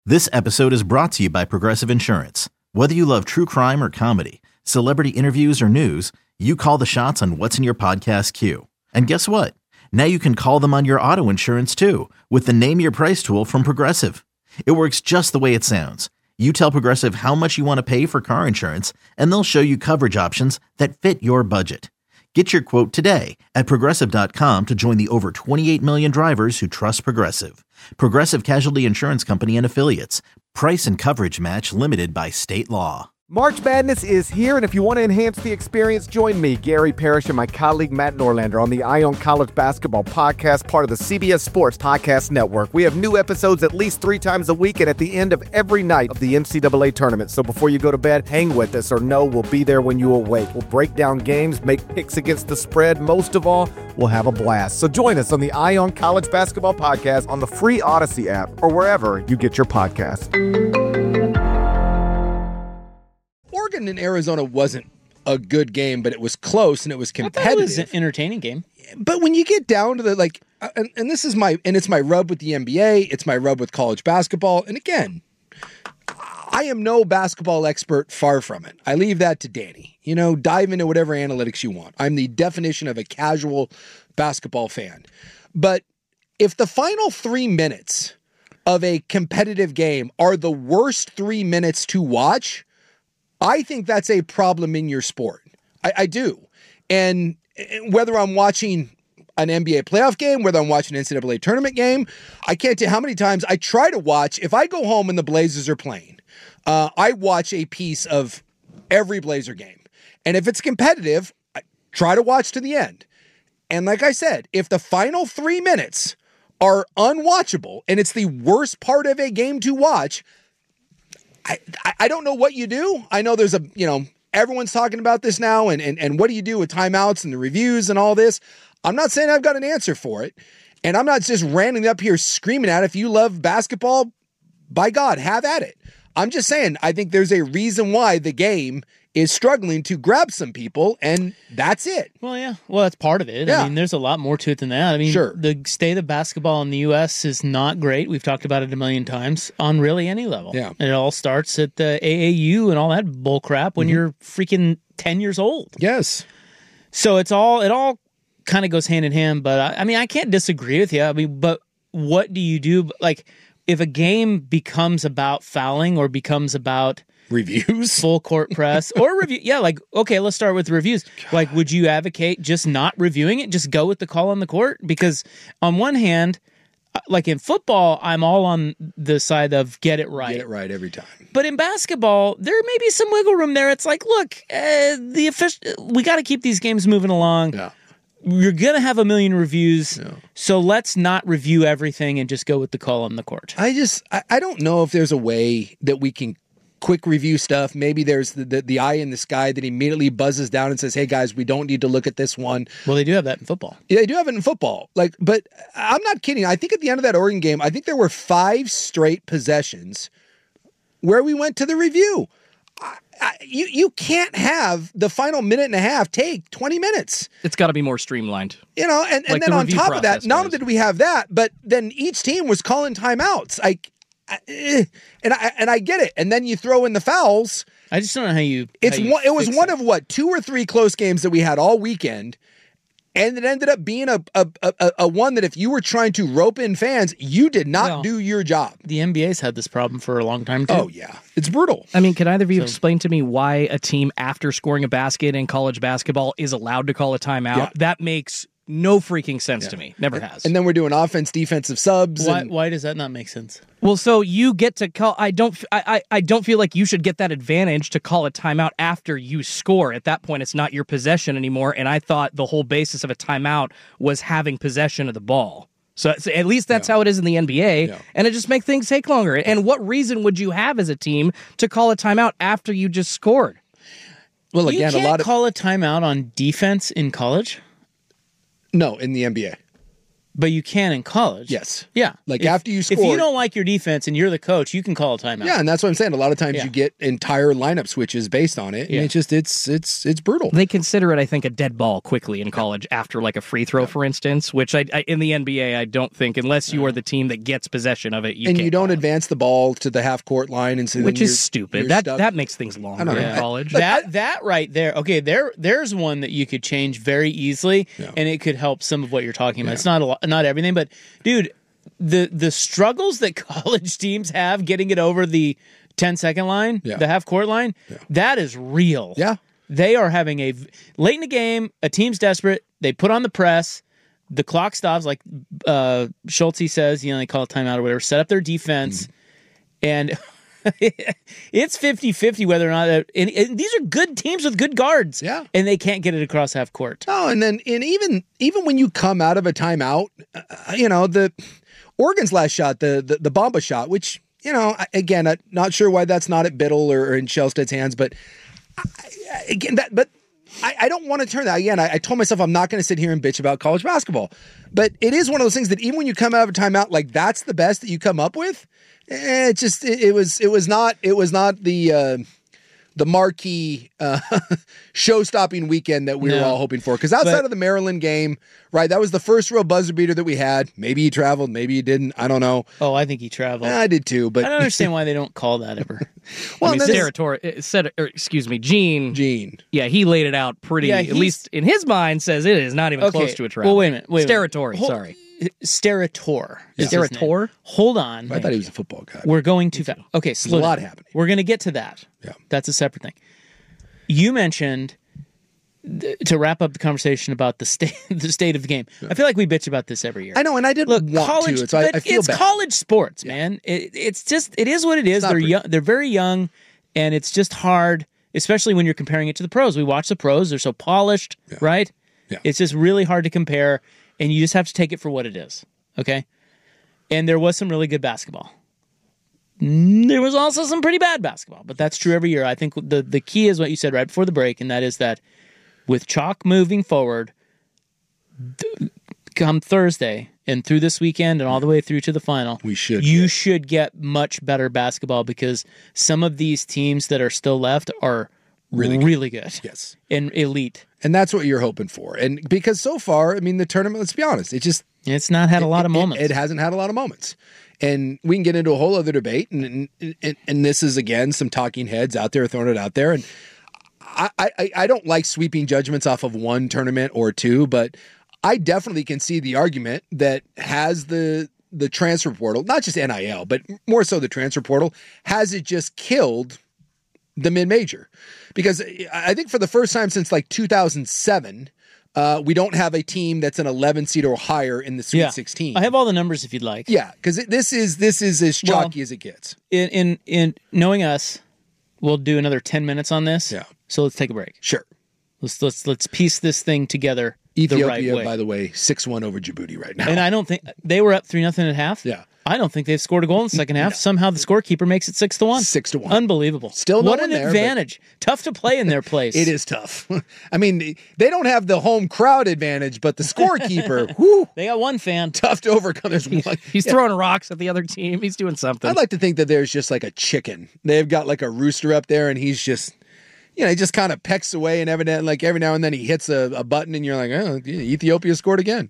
This episode is brought to you by Progressive Insurance. Whether you love true crime or comedy, celebrity interviews or news, you call the shots on what's in your podcast queue. And guess what? Now you can call them on your auto insurance too with the Name Your Price tool from Progressive. It works just the way it sounds. You tell Progressive how much you want to pay for car insurance, and they'll show you coverage options that fit your budget. Get your quote today at Progressive.com to join the over 28 million drivers who trust Progressive. Progressive Casualty Insurance Company and Affiliates. Price and coverage match limited by state law. March Madness is here, and if you want to enhance the experience, join me, Gary Parrish, and my colleague Matt Norlander on the Eye on College Basketball Podcast, part of the CBS Sports Podcast Network. We have new episodes at least 3 times a week and at the end of every night of the NCAA tournament. So before you go to bed, hang with us, or know we'll be there when you awake. We'll break down games, make picks against the spread. Most of all, we'll have a blast. So join us on the Eye on College Basketball Podcast on the free Odyssey app or wherever you get your podcasts. Oregon and Arizona wasn't a good game, but it was close and it was competitive. I thought it was an entertaining game. But when you get down to the and this is it's my rub with the NBA, it's my rub with college basketball. And again, I am no basketball expert, far from it. I leave that to Danny. Dive into whatever analytics you want. I'm the definition of a casual basketball fan. But if the final 3 minutes of a competitive game are the worst 3 minutes to watch, I think that's a problem in your sport. I do. And whether I'm watching an NBA playoff game, whether I'm watching an NCAA tournament game, I can't tell you how many times I try to watch. If I go home and the Blazers are playing, I watch a piece of every Blazer game. And if it's competitive, I try to watch to the end. And like I said, if the final 3 minutes are unwatchable and it's the worst part of a game to watch, I don't know what you do. I know there's everyone's talking about this now and what do you do with timeouts and the reviews and all this? I'm not saying I've got an answer for it. And I'm not just ranting up here screaming at it. If you love basketball, by God, have at it. I'm just saying, I think there's a reason why the game is struggling to grab some people, and that's it. Well, yeah. Well, that's part of it. Yeah. I mean, there's a lot more to it than that. I mean, Sure. The state of basketball in the U.S. is not great. We've talked about it a million times on really any level. Yeah. And it all starts at the AAU and all that bull crap when you're freaking 10 years old. Yes. So it all kind of goes hand in hand, but I can't disagree with you. I mean, but what do you do? Like, if a game becomes about fouling or becomes about Reviews? full court press or review. Yeah, okay, let's start with reviews. God. Would you advocate just not reviewing it? Just go with the call on the court? Because on one hand, like in football, I'm all on the side of get it right. Get it right every time. But in basketball, there may be some wiggle room there. It's like, look, we got to keep these games moving along. Yeah. You're going to have a million reviews, so let's not review everything and just go with the call on the court. I don't know if there's a way that we can quick review stuff. Maybe there's the eye in the sky that immediately buzzes down and says, hey guys, we don't need to look at this one. Well, they do have that in football. Yeah, they do have it in football. But I'm not kidding. I think at the end of that Oregon game, I think there were 5 straight possessions where we went to the review. You can't have the final minute and a half take 20 minutes. It's got to be more streamlined. And Like then the on review top of that, process not only goes. did we have that, but then each team was calling timeouts. And I get it. And then you throw in the fouls. I just don't know how you. It was one of 2 or 3 close games that we had all weekend, and it ended up being a one that if you were trying to rope in fans, you did not do your job. The NBA's had this problem for a long time too. Oh yeah, it's brutal. I mean, can either of you explain to me why a team after scoring a basket in college basketball is allowed to call a timeout? Yeah. That makes no freaking sense to me. Never has. And then we're doing offense, defensive subs. Why does that not make sense? Well, so you get to call. I don't feel like you should get that advantage to call a timeout after you score. At that point, it's not your possession anymore. And I thought the whole basis of a timeout was having possession of the ball. So at least that's how it is in the NBA, and it just makes things take longer. And what reason would you have as a team to call a timeout after you just scored? Well, again, you can't call a timeout on defense in college. No, in the NBA. But you can in college. Yes. Yeah. Like after you if score. you don't like your defense and you're the coach, you can call a timeout. Yeah, and that's what I'm saying. A lot of times Yeah. you get entire lineup switches based on it, and Yeah. it's just it's brutal. They consider it, I think, a dead ball quickly in college after like a free throw, for instance, which I in the NBA, I don't think, unless you are the team that gets possession of it, And can't you don't call it. advance the ball to the half court line, and so then Which you're- is stupid. you're That stuck. that makes things longer don't know. in college. That right there. Okay, there's one that you could change very easily, and it could help some of what you're talking about. It's not a lot, not everything, but dude, the struggles that college teams have getting it over the 10-second line, the half court line, that is real. Yeah. They are having late in the game, a team's desperate, they put on the press, the clock stops, like Schulte says, they call a timeout or whatever, set up their defense, and it's 50-50 whether or not and these are good teams with good guards. Yeah. And they can't get it across half court. Oh, and even when you come out of a timeout, the Oregon's last shot, the Bamba shot, which, again, I'm not sure why that's not at Biddle or in Shellstead's hands, but I don't want to turn that. Again, I told myself I'm not going to sit here and bitch about college basketball, but it is one of those things that even when you come out of a timeout, like that's the best that you come up with. It was not the marquee show-stopping weekend that we were all hoping for. Because outside of the Maryland game, right, that was the first real buzzer beater that we had. Maybe he traveled, maybe he didn't. I don't know. Oh, I think he traveled. I did too, but I don't understand why they don't call that ever. well, Gene. Yeah, he laid it out pretty. At least in his mind, says it is not even close to a travel. Well, wait a minute. Sterator. Sorry. Sterator. Sterator? Hold on. I thought he was a football guy. We're going too fast. Okay, slow There's a lot down. happening. We're going to get to that. Yeah. That's a separate thing. You mentioned, to wrap up the conversation about the state of the game. I feel like we bitch about this every year. I know, and I didn't Look, want college, to. So I feel it's bad. college sports, man. It is what it is. not They're pretty. young. They're very young, and it's just hard, especially when you're comparing it to the pros. We watch the pros; they're so polished, right? Yeah. It's just really hard to compare, and you just have to take it for what it is. Okay. And there was some really good basketball. There was also some pretty bad basketball, but that's true every year. I think the key is what you said right before the break, and that is that with chalk moving forward, come Thursday and through this weekend and all the way through to the final, you should get much better basketball because some of these teams that are still left are really good. Yes. And elite. And that's what you're hoping for. And because so far, I mean, the tournament, let's be honest, it's not had a lot of moments. It hasn't had a lot of moments. And we can get into a whole other debate. And this is, again, some talking heads out there throwing it out there. And I don't like sweeping judgments off of one tournament or two, but I definitely can see the argument that has the transfer portal, not just NIL, but more so the transfer portal, has it just killed the mid-major? Because I think for the first time since like 2007, we don't have a team that's an 11 seed or higher in the Sweet 16. I have all the numbers if you'd like. Yeah, because this is as chalky as it gets. In knowing us, we'll do another 10 minutes on this. Yeah. So let's take a break. Sure. Let's piece this thing together Ethiopia, the right way. by the way, 6-1 over Djibouti right now. And I don't think they were up 3-0 at half. Yeah. I don't think they've scored a goal in the second half. Somehow the scorekeeper makes it 6-1. 6-1. Unbelievable. Still no what one an there, advantage. Tough to play in their place. It is tough. I mean, they don't have the home crowd advantage, but the scorekeeper, whoo, They got one fan. tough to overcome. There's one. He's throwing rocks at the other team. He's doing something. I'd like to think that there's just like a chicken. They've got like a rooster up there, and he's just, he just kind of pecks away, and every now and then he hits a button, and you're like, oh, Ethiopia scored again.